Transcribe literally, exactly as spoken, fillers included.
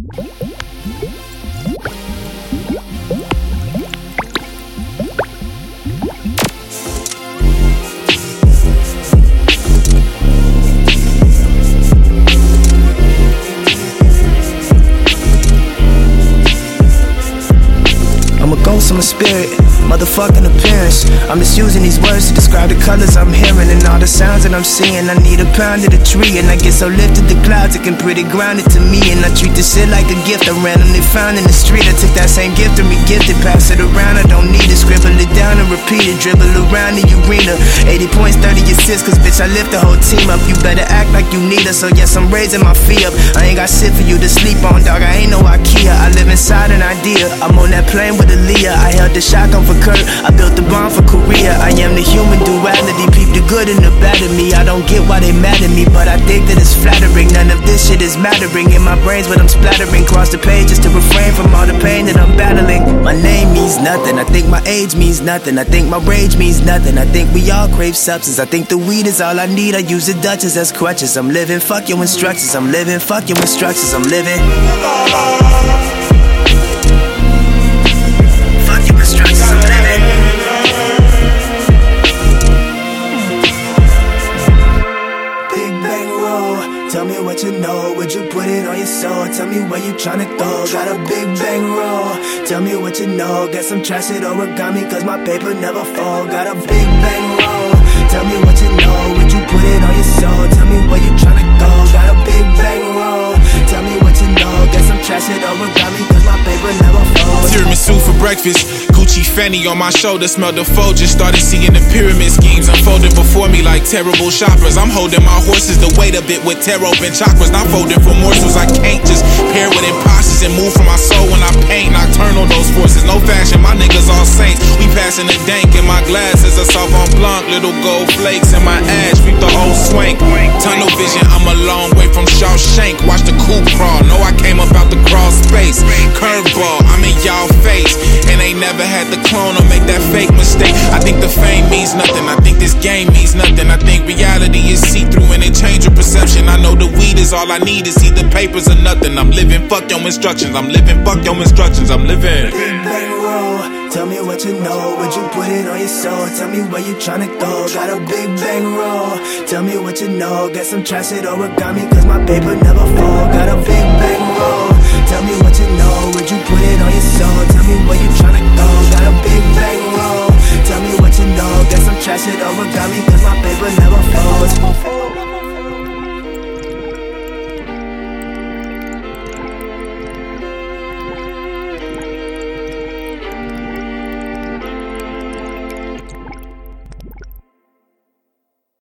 I'm a ghost, I'm a spirit, motherfucking appearance. I'm just using these words to describe the colors I'm hearing and all the sounds that I'm seeing. I need a pound of the tree and I get so lifted the clouds, it can pretty grounded to me. And I treat this shit like a gift I randomly found in the street. I took that same gift and re-gifted, pass it around, I don't need it. Scribble it down and repeat it, dribble around the arena. Eighty points, thirty assists, cause bitch I lift the whole team up. You better act like you need us, so yes I'm raising my fee up. I ain't got shit for you to sleep on, dog, I ain't no Ikea. I live inside an idea, I'm on that plane with Aaliyah. I held the shotgun for Kurt, I built the bomb for Korea. I am the human duality, peep the good and the bad in me. I don't get why they mad at me, but I think that it's flattering. None of this shit is mattering in my brains when I'm splattering. Cross the pages to refrain from all the pain that I'm battling. My name means nothing, I think my age means nothing. I think my rage means nothing, I think we all crave substance. I think the weed is all I need, I use the Dutchess as crutches. I'm living, fuck your instructions, I'm living, fuck your instructions, I'm living. Fuck your instructions, I'm living. Big bang roll, tell me what you know, would you put it on your soul? Tell me where you tryna go, got a big bang roll. Tell me what you know, got some trash at origami, cause my paper never fall. Got a big bang roll, tell me what you know, would you put it on your soul? Tell me where you tryna go, got a big bang roll. Tell me what you know, got some trash at origami, cause my paper never fall. Tiramisu for breakfast, Gucci Fanny on my shoulder, smelled the foe, just started seeing the pyramid schemes unfolding before me like terrible shoppers. I'm holding my horses to wait a bit with tarot and chakras, not folding for morsels. I can't just pair with imposters and move from my soul when I paint nocturnal those forces. No fashion, my niggas all saints, we passing the dank in my glasses, a Sauvignon Blanc, little gold flakes in my ash, reap the whole swank. Tunnel vision, I'm a long way from Shawshank, watch the coupe crawl, know I came up out the crawl space. Curveball, I'm in y'all face, and they never had the clone or make that fake mistake. I think the fame means nothing, I think this game means nothing. I think reality is see-through and it change your perception. I know the weed is all I need to see the papers or nothing. I'm living, fuck your instructions, I'm living, fuck your instructions, I'm living. Big bang roll, tell me what you know, would you put it on your soul? Tell me where you tryna go, got a big bang roll. Tell me what you know, got some trash at origami, cause my paper never fall. Got a big